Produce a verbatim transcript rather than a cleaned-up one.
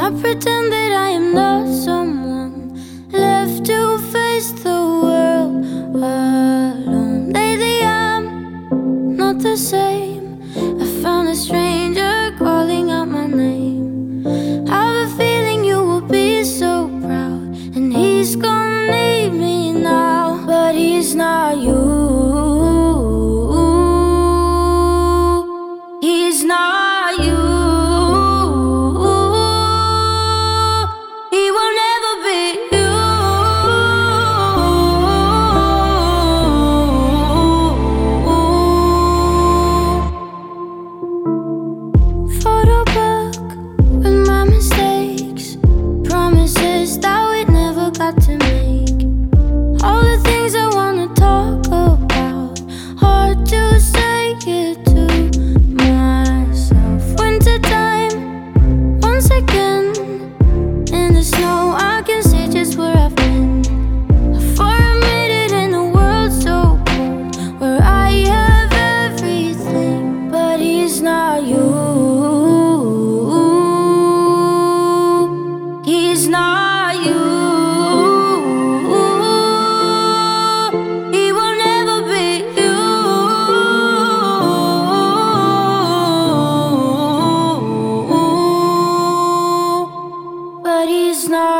I pretend that I am not someone left to face the world alone. Lately I'm not the same. I found a stranger calling out my name. I have a feeling you will be so proud, and he's gonna need me now, but he's not you. He's not you. He will never be you. Photo book with my mistakes, promises that we never got to make. All the things I wanna talk about, hard to say it to myself. Wintertime, once again, in the snow I can see just where I've been. For a minute in a world so cold, where I have everything, but he's not you. He's not you. He will never be you. But he's not